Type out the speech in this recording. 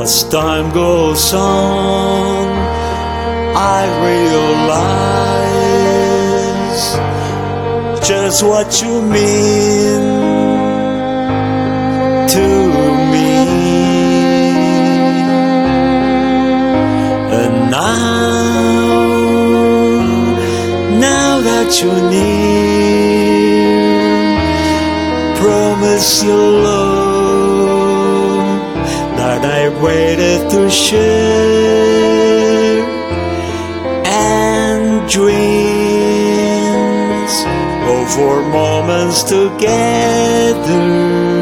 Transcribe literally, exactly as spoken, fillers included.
As time goes on, I realize just what you mean to me. And now, now that you're near, promise your love that I waited to share, and dreams of our moments together.